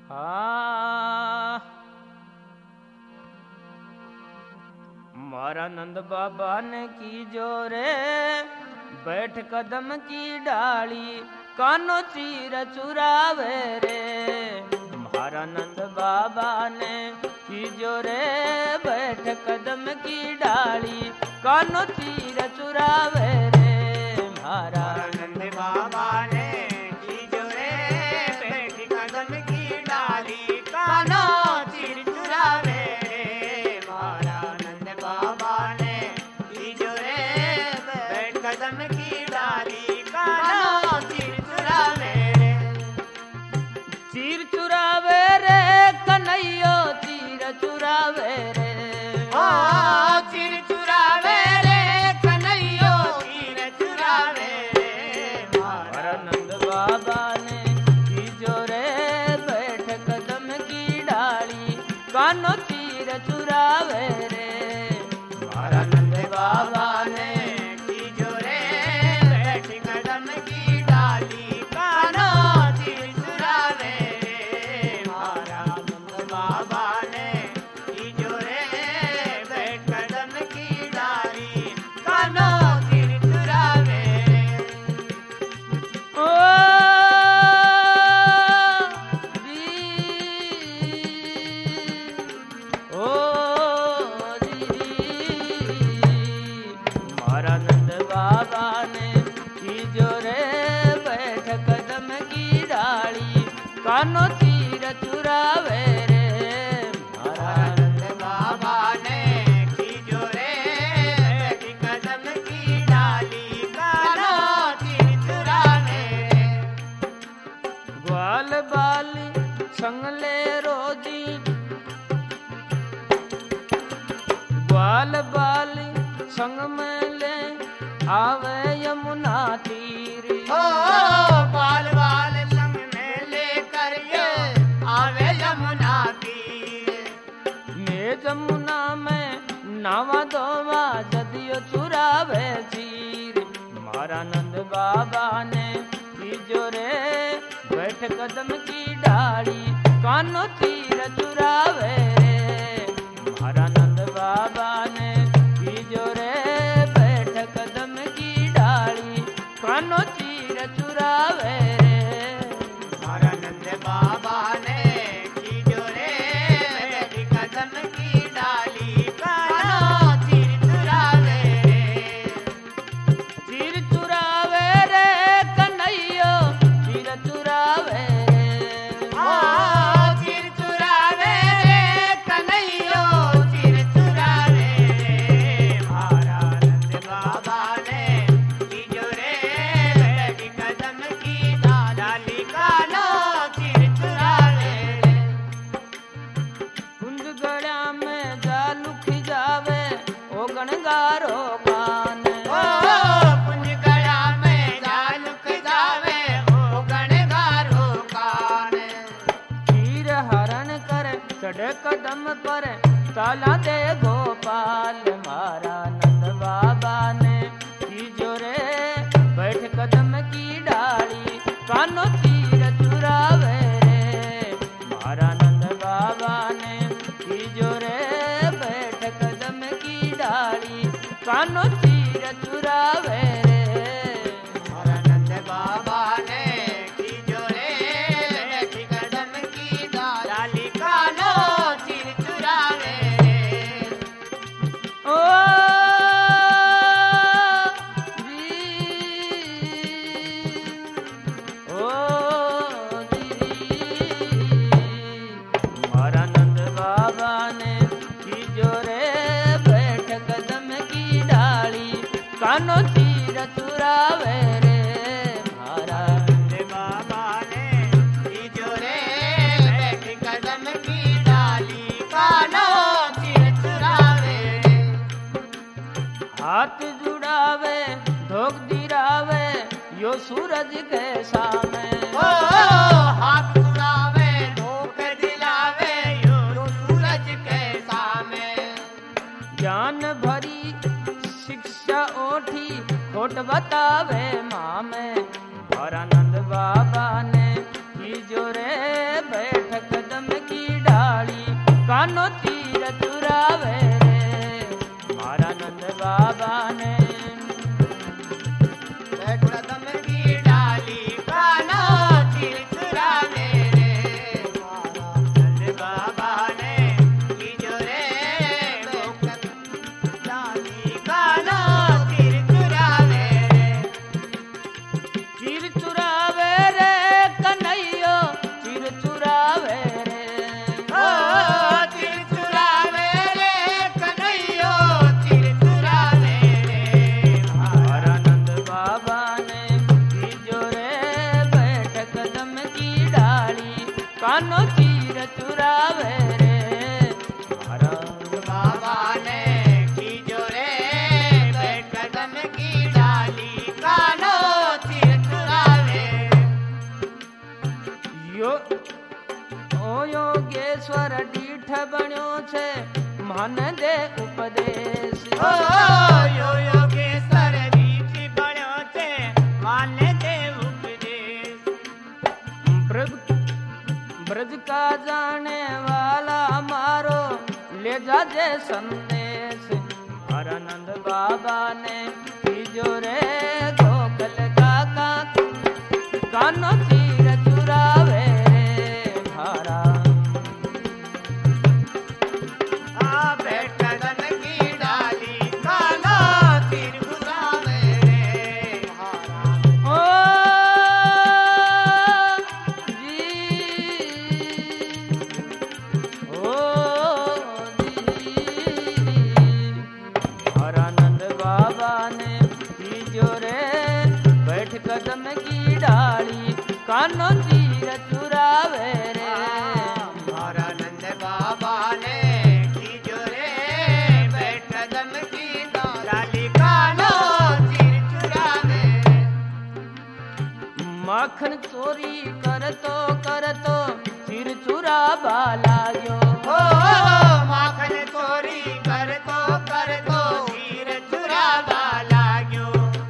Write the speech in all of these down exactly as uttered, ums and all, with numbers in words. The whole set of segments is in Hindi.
हाँ मारा नंद बाबा ने की जोरे बैठ कदम की डाली कानो चीर चुरावे रे। मारा नंद बाबा ने की जोरे बैठ कदम की डाली कानो चीर चुरावे रे। मारा नंद बाबा ने की जोरे बैठ कदम की डाली कानो चीर चुरावे रे। मारा नंद बाबा ने की जोरे बैठ कदम की डाली कानो चीर चुरावे रे। चीर चुरावे रे कन्हैयो चीर चुरावे रे। ओ चीर चुरावे रे कन्हैयो चीर चुरावे रे। मारा नंद बाबा ने की जोरे बैठ कदम की डाली कानो चीर चुरावे रे। मारा नंद बाबा ने की जोरे बैठ कदम की डाली कानो चीर चुरावे रे। मारा नंद बाबा ने की जोरे बैठ कदम की डाली कानो चीर चुरावे रे। ओ जी ओ जी मारा नंद बाबा ने की जोरे बैठ कदम की डाली कानो चीर चुरावे रे। मारा नंद बाबा ने की जोरे बैठ कदम की डाली कानो चीर चुरावे रे। ग्वाल बाली संगले रोजी ग्वाल बाली संग में ले आवे यमुना तीर। ओ बाल बाल संग में लेकर ये आवे यमुना तीर। मैं जमुना में नावा धोवा जदियो चुरावे चीर। मारा नंद बाबा ने की जोरे बैठ कदम की डाली कानो चीर चुरावे रे। मारा नंद बाबा ने की जोरे बैठ कदम की डाली कानो चीर चुरावे रे। मारा नंद बाबा ने की जोरे बैठ कदम की डाली कानो चीर चुरावे रे। चीर चुरावे रे कन्हैयो चीर चुरावे रे। ओ चीर चुरावे रे कन्हैयो चीर चुरावे रे। मारा नंद बाबा ने की जोरे बैठ कदम की डाली कानो चीर चुरावे रे। कुंज गड़ा में जालू खिजावे ओ गणगारो कान। ओ पुंज गया में जालुक जावे ओ गणगारो कान। तीर हरण कर चढ़े कदम पर ताला दे गोपाल। मारा नंद बाबा ने की जोरे बैठ कदम की डाली कानो चीर चुरावे रे। मारा नंद बाबा ने की जोरे बैठ कदम की डाली कानो चीर चुरावे रे। मारा नंद बाबा ने की जोरे बैठ कदम की डाली कानो चीर चुरावे रे। ओ जी ओ जी मारा नंद बाबा ने की जोरे बैठ कदम की डाली कानो चीर चुरावे रे। मारा नंद बाबा ने की जोरे बैठ कदम की डाली कानो चीर चुरावे रे। हाथ जुड़ावे धोख दिरावे यो सूरज के सामने। ओ हाथ जुड़ावे धोख दिलावे यो सूरज के सामने। ज्ञान भरी शिक्षा ओठी खोट बतावे मामे। भरानंद बाबा ने की जोरे बैठक कानो चीर चुरावे रे मारा बाबा ने खींचो रे बैठ कदम की डाली कानो तीर चुरावे यो ओ योगेश्वर डीठ बन्यो छे मन दे उपदेश ओ यो योगेश्वर डीठ बन्यो छे मन दे उपदेश ब्रज ब्रज का जाने वाला मारो ले जाजे संदेश हरानंद बाबा ने कीजो रे गोकल काका कानो तीर चुरावे रे मारा आ बैठ कदम की डाली कानो तीर चुरावे रे मारा ओ जी ओ जी हरानंद बाबा ने कीजो रे बैठ कदम की डाली कानो चीर चुरावे रे हरानंद बाबा ने खींचो रे बैठ कदम की डाली कानो तीर चुरावे माखन चोरी करतो करतो चीर चुरावा लाग्यो ओ माखन चोरी करतो करतो तीर चुरावा लाग्यो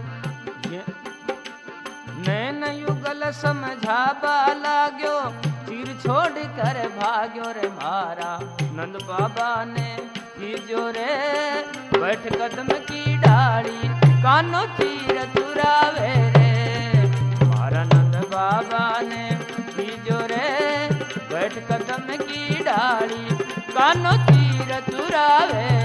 नैन युगल समझावा लाग्यो चीर छोड़ कर भाग्यो रे मारा नंद बाबा ने कीजो रे बैठ कदम की डाली कानो चीर चुरावे रे मारा नंद बाबा ने कीजो रे बैठ कदम की डाली कानो चीर चुरावे